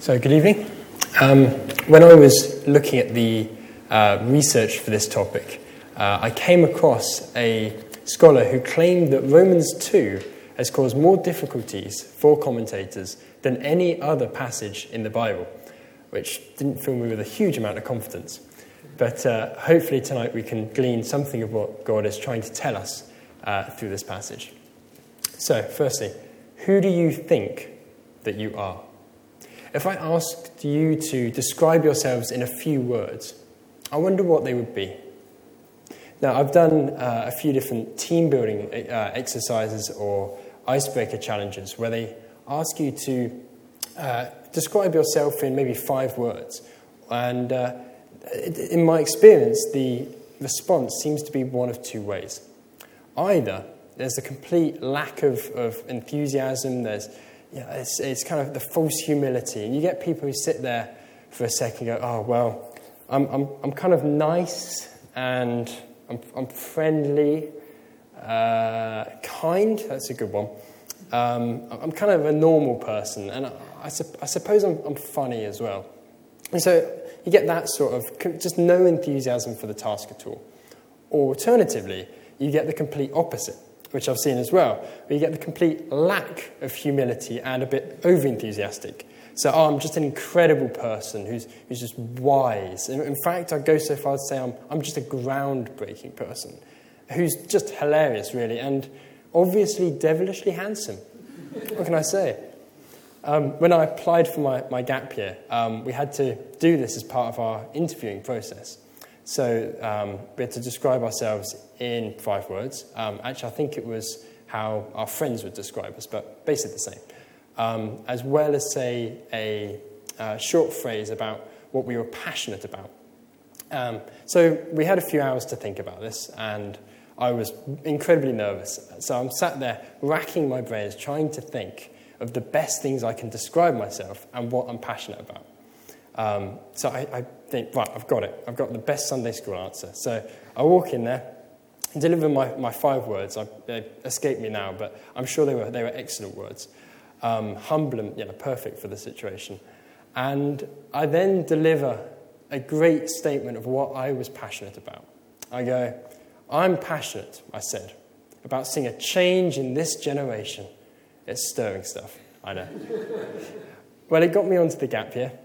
So, good evening. When I was looking at the research for this topic, I came across a scholar who claimed that Romans 2 has caused more difficulties for commentators than any other passage in the Bible, which didn't fill me with a huge amount of confidence. But hopefully tonight we can glean something of what God is trying to tell us through this passage. So, firstly, who do you think that you are? If I asked you to describe yourselves in a few words, I wonder what they would be. Now, I've done a few different team-building exercises or icebreaker challenges where they ask you to describe yourself in maybe 5 words. And in my experience, the response seems to be one of 2 ways. Either there's a complete lack of enthusiasm, it's kind of the false humility. And you get people who sit there for a second and go, oh, well, I'm kind of nice and I'm friendly, kind, that's a good one. I'm kind of a normal person, and I suppose I'm funny as well. And so you get that sort of just no enthusiasm for the task at all. Or alternatively, you get the complete opposite, which I've seen as well, where you get the complete lack of humility and a bit over-enthusiastic. So, I'm just an incredible person who's just wise. In fact, I'd go so far as to say I'm just a groundbreaking person who's just hilarious, really, and obviously devilishly handsome. What can I say? When I applied for my gap year, we had to do this as part of our interviewing process. So we had to describe ourselves in 5 words. Actually, I think it was how our friends would describe us, but basically the same. As well as say a short phrase about what we were passionate about. So we had a few hours to think about this, and I was incredibly nervous. So I'm sat there racking my brains, trying to think of the best things I can describe myself and what I'm passionate about. So I think, right, I've got it. I've got the best Sunday school answer. So I walk in there, deliver my 5 words. They escape me now, but I'm sure they were excellent words. Humble and perfect for the situation. And I then deliver a great statement of what I was passionate about. I go, I'm passionate, I said, about seeing a change in this generation. It's stirring stuff, I know. Well, it got me onto the gap year.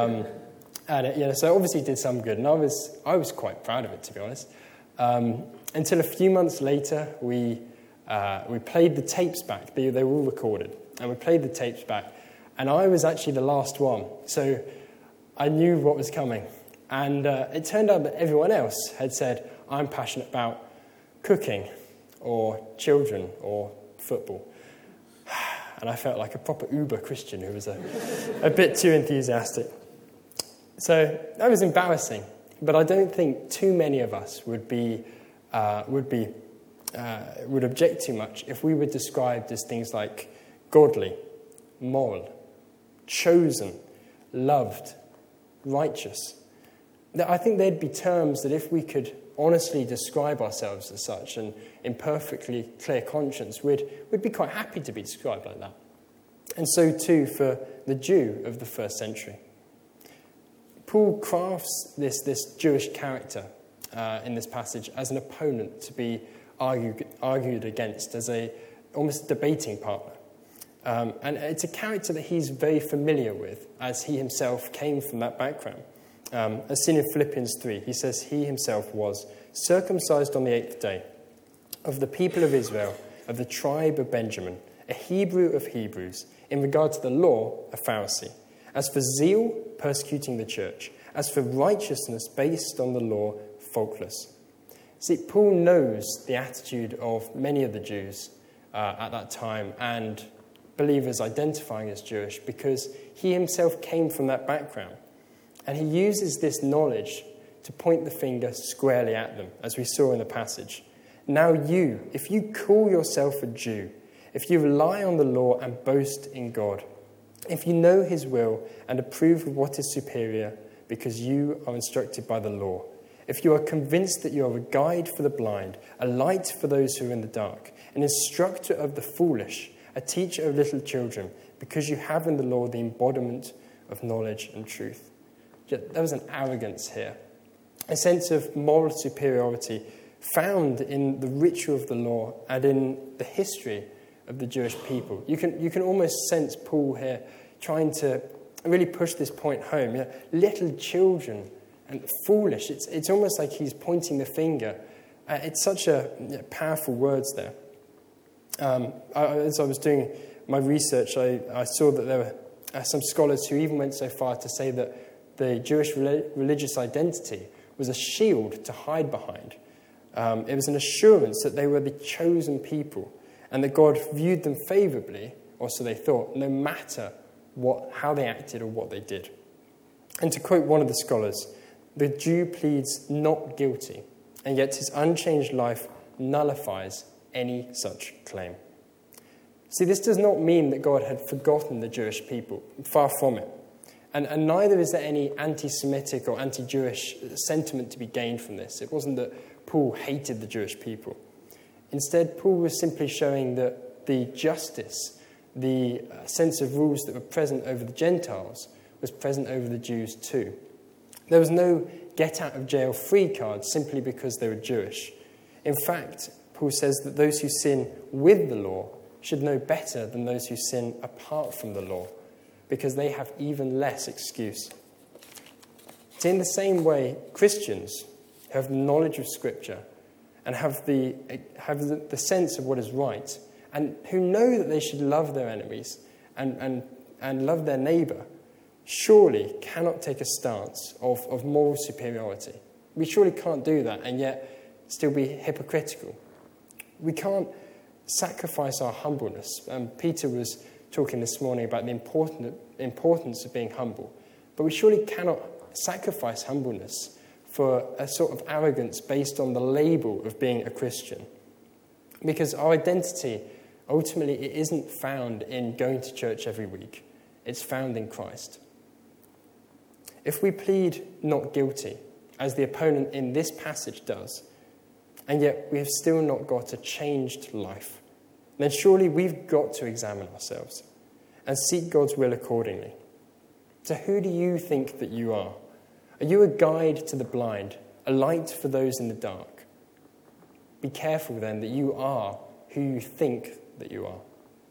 And so it obviously did some good, and I was quite proud of it, to be honest. Until a few months later, we played the tapes back. They were all recorded, and we played the tapes back. And I was actually the last one, so I knew what was coming. And it turned out that everyone else had said, I'm passionate about cooking, or children, or football. And I felt like a proper uber Christian who was a bit too enthusiastic. So that was embarrassing, but I don't think too many of us would object too much if we were described as things like godly, moral, chosen, loved, righteous. I think they'd be terms that if we could honestly describe ourselves as such and in perfectly clear conscience, we'd be quite happy to be described like that. And so too for the Jew of the first century. Paul crafts this Jewish character in this passage as an opponent to be argued against, as a almost debating partner. And it's a character that he's very familiar with, as he himself came from that background. As seen in Philippians 3, he says he himself was circumcised on the 8th day, of the people of Israel, of the tribe of Benjamin, a Hebrew of Hebrews, in regard to the law, a Pharisee. As for zeal, persecuting the church. As for righteousness based on the law, faultless. See, Paul knows the attitude of many of the Jews at that time and believers identifying as Jewish because he himself came from that background. And he uses this knowledge to point the finger squarely at them, as we saw in the passage. Now you, if you call yourself a Jew, if you rely on the law and boast in God, if you know his will and approve of what is superior because you are instructed by the law, if you are convinced that you are a guide for the blind, a light for those who are in the dark, an instructor of the foolish, a teacher of little children, because you have in the law the embodiment of knowledge and truth. Yet there was an arrogance here, a sense of moral superiority found in the ritual of the law and in the history of the Jewish people. You can almost sense Paul here trying to really push this point home. Little children and foolish. It's almost like he's pointing the finger. It's such powerful words there. As I was doing my research, I saw that there were some scholars who even went so far to say that the Jewish religious identity was a shield to hide behind. It was an assurance that they were the chosen people and that God viewed them favorably, or so they thought, no matter how they acted or what they did. And to quote one of the scholars, the Jew pleads not guilty, and yet his unchanged life nullifies any such claim. See, this does not mean that God had forgotten the Jewish people. Far from it. And neither is there any anti-Semitic or anti-Jewish sentiment to be gained from this. It wasn't that Paul hated the Jewish people. Instead, Paul was simply showing that the justice, the sense of rules that were present over the Gentiles, was present over the Jews too. There was no get-out-of-jail-free card simply because they were Jewish. In fact, Paul says that those who sin with the law should know better than those who sin apart from the law, because they have even less excuse. So in the same way, Christians who have the knowledge of Scripture and have the sense of what is right, and who know that they should love their enemies and love their neighbour, surely cannot take a stance of moral superiority. We surely can't do that and yet still be hypocritical. We can't sacrifice our humbleness. Peter was talking this morning about the importance of being humble. But we surely cannot sacrifice humbleness for a sort of arrogance based on the label of being a Christian. Because our identity, ultimately, it isn't found in going to church every week. It's found in Christ. If we plead not guilty, as the opponent in this passage does, and yet we have still not got a changed life, then surely we've got to examine ourselves and seek God's will accordingly. So who do you think that you are? Are you a guide to the blind, a light for those in the dark? Be careful then that you are who you think that you are.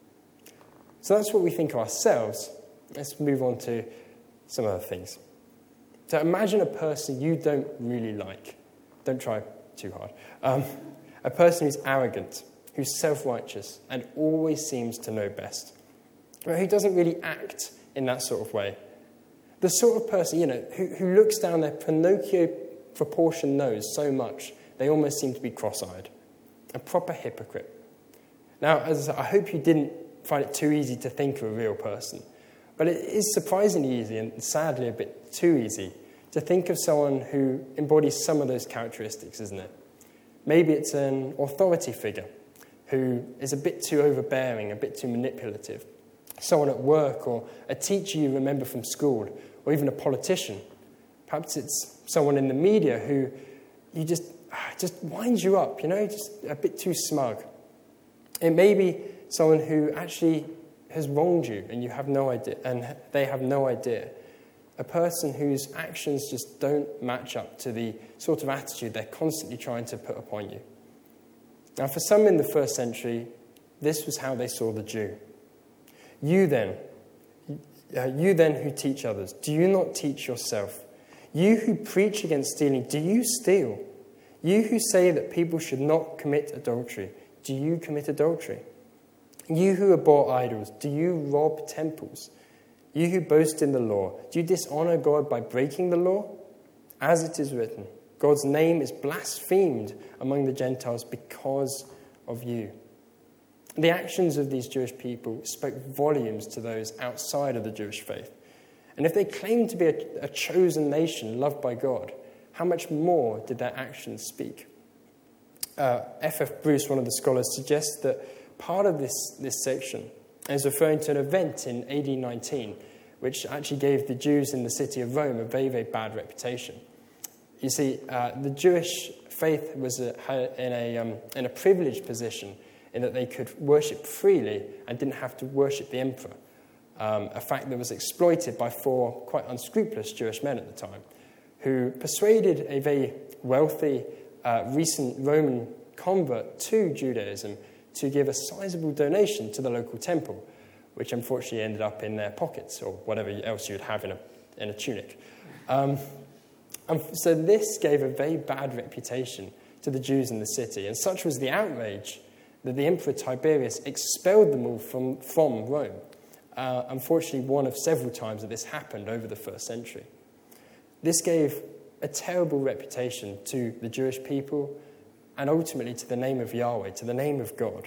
So that's what we think of ourselves. Let's move on to some other things. So imagine a person you don't really like. Don't try too hard. A person who's arrogant, who's self-righteous, and always seems to know best. Who doesn't really act in that sort of way. The sort of person, who looks down their Pinocchio proportion nose so much, they almost seem to be cross-eyed. A proper hypocrite. Now, as I hope you didn't find it too easy to think of a real person, but it is surprisingly easy, and sadly a bit too easy, to think of someone who embodies some of those characteristics, isn't it? Maybe it's an authority figure who is a bit too overbearing, a bit too manipulative. Someone at work, or a teacher you remember from school, or even a politician. Perhaps it's someone in the media who you just winds you up, just a bit too smug. It may be someone who actually has wronged you and you have no idea, and they have no idea. A person whose actions just don't match up to the sort of attitude they're constantly trying to put upon you. Now, for some in the first century, this was how they saw the Jew. You then who teach others, do you not teach yourself? You who preach against stealing, do you steal? You who say that people should not commit adultery, do you commit adultery? You who abhor idols, do you rob temples? You who boast in the law, do you dishonor God by breaking the law? As it is written, God's name is blasphemed among the Gentiles because of you. The actions of these Jewish people spoke volumes to those outside of the Jewish faith. And if they claimed to be a chosen nation loved by God, how much more did their actions speak? F.F. Bruce, one of the scholars, suggests that part of this section is referring to an event in AD 19, which actually gave the Jews in the city of Rome a very, very bad reputation. You see, the Jewish faith was in a privileged position in that they could worship freely and didn't have to worship the emperor. a fact that was exploited by 4 quite unscrupulous Jewish men at the time, who persuaded a very wealthy, recent Roman convert to Judaism to give a sizable donation to the local temple, which unfortunately ended up in their pockets, or whatever else you'd have in a tunic. So this gave a very bad reputation to the Jews in the city, and such was the outrage that the Emperor Tiberius expelled them all from Rome. Unfortunately, one of several times that this happened over the 1st century. This gave a terrible reputation to the Jewish people and ultimately to the name of Yahweh, to the name of God.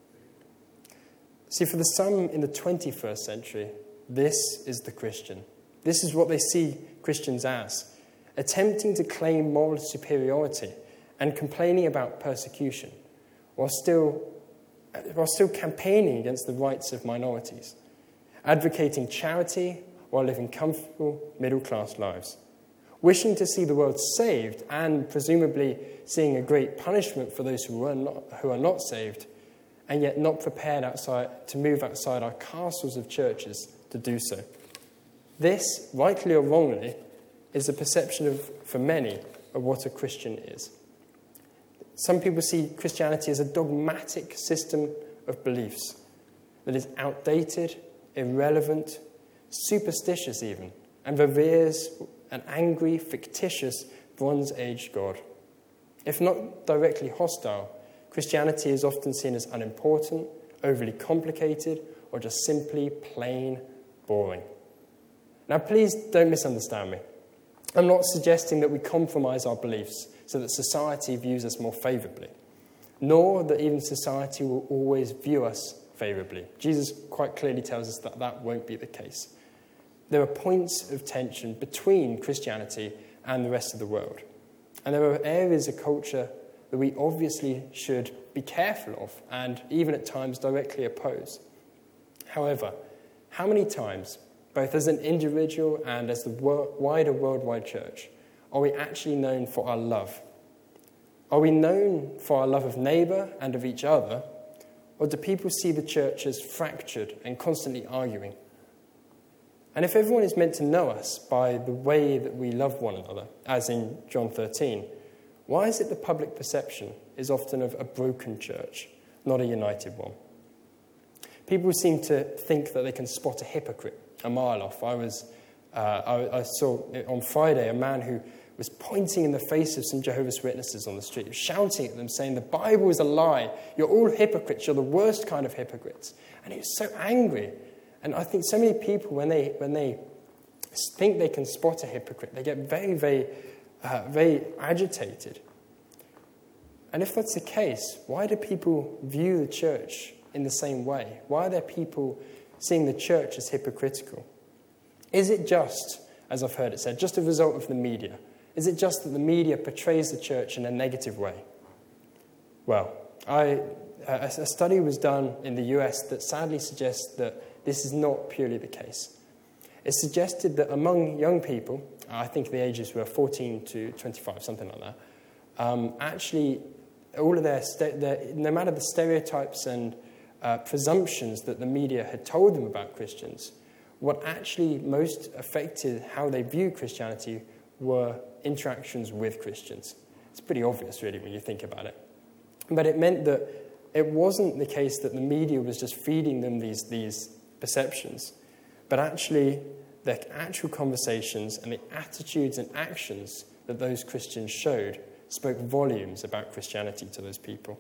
See, for the some in the 21st century, this is the Christian. This is what they see Christians as, attempting to claim moral superiority and complaining about persecution, while still campaigning against the rights of minorities, advocating charity while living comfortable middle-class lives, wishing to see the world saved and presumably seeing a great punishment for those who are not saved, and yet not prepared to move outside our castles of churches to do so. This, rightly or wrongly, is a perception for many of what a Christian is. Some people see Christianity as a dogmatic system of beliefs that is outdated, irrelevant, superstitious even, and reveres an angry, fictitious, Bronze Age God. If not directly hostile, Christianity is often seen as unimportant, overly complicated, or just simply plain boring. Now, please don't misunderstand me. I'm not suggesting that we compromise our beliefs so that society views us more favourably, nor that even society will always view us favourably. Jesus quite clearly tells us that that won't be the case. There are points of tension between Christianity and the rest of the world. And there are areas of culture that we obviously should be careful of and even at times directly oppose. However, how many times, both as an individual and as the wider worldwide church, are we actually known for our love? Are we known for our love of neighbour and of each other, or do people see the church as fractured and constantly arguing? And if everyone is meant to know us by the way that we love one another, as in John 13, why is it the public perception is often of a broken church, not a united one? People seem to think that they can spot a hypocrite a mile off. I saw on Friday a man who was pointing in the face of some Jehovah's Witnesses on the street, shouting at them, saying, "The Bible is a lie. You're all hypocrites. You're the worst kind of hypocrites." And he was so angry. And I think so many people, when they think they can spot a hypocrite, they get very, very, very agitated. And if that's the case, why do people view the church in the same way? Why are there people seeing the church as hypocritical? Is it just, as I've heard it said, just a result of the media? Is it just that the media portrays the church in a negative way? Well, a study was done in the US that sadly suggests that this is not purely the case. It suggested that among young people, I think the ages were 14 to 25, something like that, actually all of no matter the stereotypes and presumptions that the media had told them about Christians, what actually most affected how they view Christianity were interactions with Christians. It's pretty obvious, really, when you think about it. But it meant that it wasn't the case that the media was just feeding them these perceptions, but actually their actual conversations and the attitudes and actions that those Christians showed spoke volumes about Christianity to those people.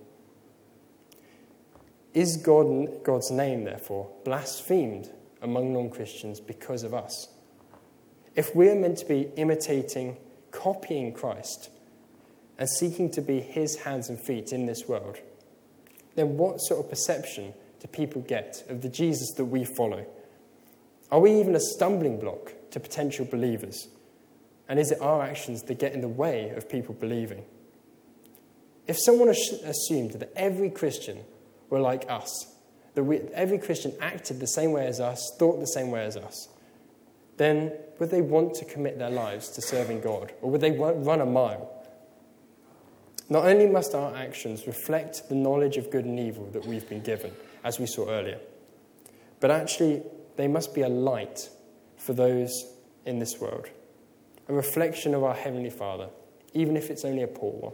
Is God's name, therefore, blasphemed among non-Christians because of us? If we're meant to be imitating, copying Christ, and seeking to be his hands and feet in this world, then what sort of perception do people get of the Jesus that we follow? Are we even a stumbling block to potential believers? And is it our actions that get in the way of people believing? If someone assumed that every Christian were like us, that every Christian acted the same way as us, thought the same way as us, then would they want to commit their lives to serving God? Or would they run a mile? Not only must our actions reflect the knowledge of good and evil that we've been given, as we saw earlier, but actually they must be a light for those in this world, a reflection of our Heavenly Father, even if it's only a poor one.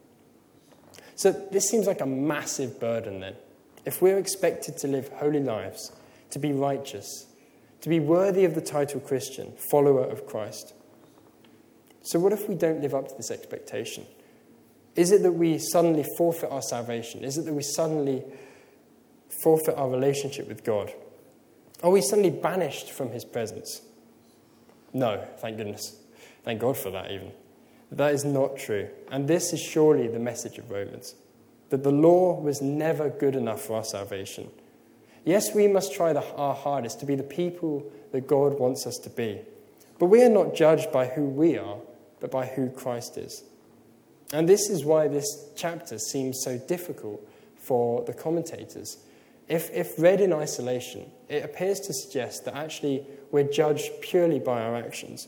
So this seems like a massive burden then. If we're expected to live holy lives, to be righteous, to be worthy of the title Christian, follower of Christ. So what if we don't live up to this expectation? Is it that we suddenly forfeit our salvation? Is it that we suddenly forfeit our relationship with God? Are we suddenly banished from his presence? No, thank goodness. Thank God for that even. That is not true. And this is surely the message of Romans, that the law was never good enough for our salvation. Yes, we must try our hardest to be the people that God wants us to be. But we are not judged by who we are, but by who Christ is. And this is why this chapter seems so difficult for the commentators. If read in isolation, it appears to suggest that actually we're judged purely by our actions.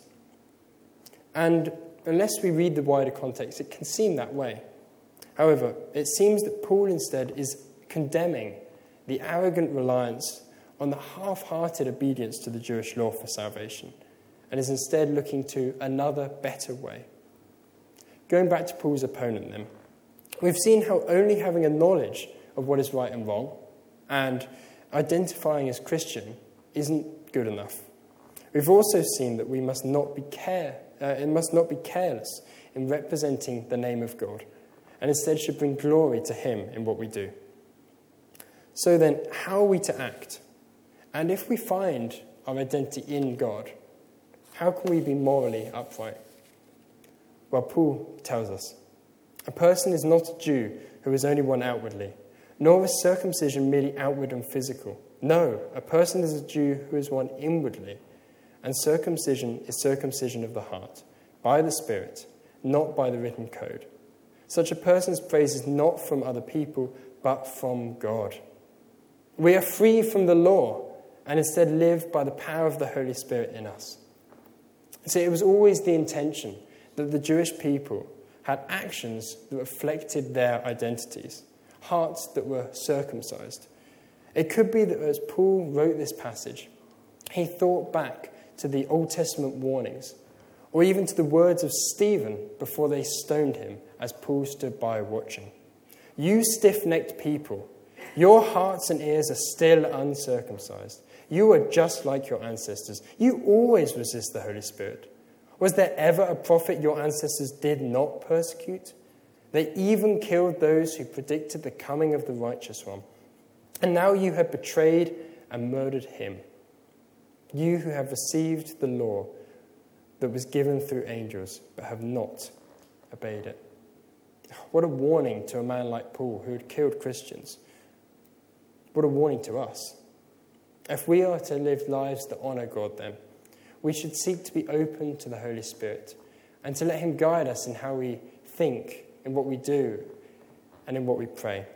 And unless we read the wider context, it can seem that way. However, it seems that Paul instead is condemning the arrogant reliance on the half-hearted obedience to the Jewish law for salvation, and is instead looking to another better way. Going back to Paul's opponent then, we've seen how only having a knowledge of what is right and wrong and identifying as Christian isn't good enough. We've also seen that we must not be careless in representing the name of God, and instead should bring glory to him in what we do. So then, how are we to act? And if we find our identity in God, how can we be morally upright? Well, Paul tells us, a person is not a Jew who is only one outwardly, nor is circumcision merely outward and physical. No, a person is a Jew who is one inwardly, and circumcision is circumcision of the heart, by the Spirit, not by the written code. Such a person's praise is not from other people, but from God. We are free from the law, and instead live by the power of the Holy Spirit in us. See, it was always the intention that the Jewish people had actions that reflected their identities, hearts that were circumcised. It could be that as Paul wrote this passage, he thought back to the Old Testament warnings, or even to the words of Stephen before they stoned him as Paul stood by watching. You stiff-necked people, your hearts and ears are still uncircumcised. You are just like your ancestors. You always resist the Holy Spirit. Was there ever a prophet your ancestors did not persecute? They even killed those who predicted the coming of the righteous one. And now you have betrayed and murdered him. You who have received the law that was given through angels, but have not obeyed it. What a warning to a man like Paul who had killed Christians. What a warning to us. If we are to live lives that honour God then, we should seek to be open to the Holy Spirit and to let him guide us in how we think, in what we do, and in what we pray.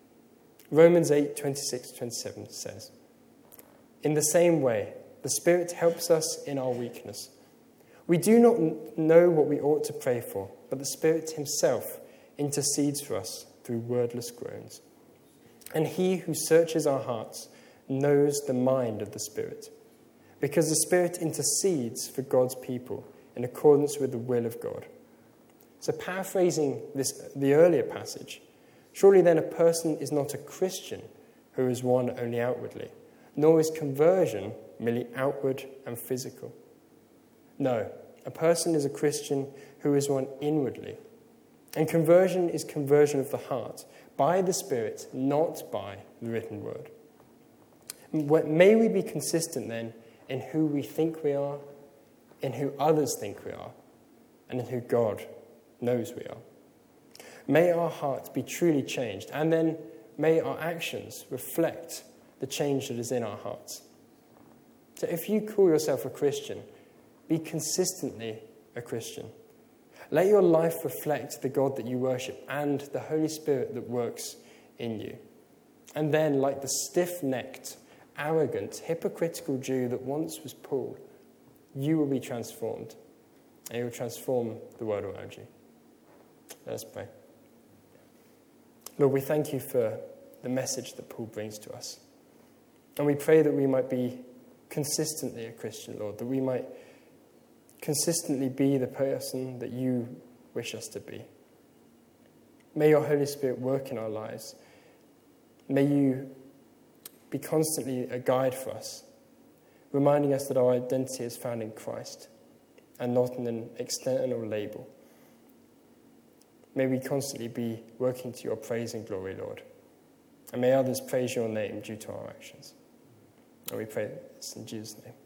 Romans 8:26-27 says, in the same way, the Spirit helps us in our weakness. We do not know what we ought to pray for, but the Spirit himself intercedes for us through wordless groans. And he who searches our hearts knows the mind of the Spirit, because the Spirit intercedes for God's people in accordance with the will of God. So paraphrasing the earlier passage, surely then a person is not a Christian who is one only outwardly, nor is conversion merely outward and physical. No, a person is a Christian who is one inwardly. And conversion is conversion of the heart, by the Spirit, not by the written word. May we be consistent then in who we think we are, in who others think we are, and in who God knows we are. May our hearts be truly changed, and then may our actions reflect the change that is in our hearts. So if you call yourself a Christian, be consistently a Christian. Let your life reflect the God that you worship and the Holy Spirit that works in you. And then, like the stiff-necked, arrogant, hypocritical Jew that once was Paul, you will be transformed. And you will transform the world around you. Let us pray. Lord, we thank you for the message that Paul brings to us. And we pray that we might be consistently a Christian, Lord, that we might consistently be the person that you wish us to be. May your Holy Spirit work in our lives. May you be constantly a guide for us, reminding us that our identity is found in Christ and not in an external label. May we constantly be working to your praise and glory, Lord. And may others praise your name due to our actions. And we pray this in Jesus' name.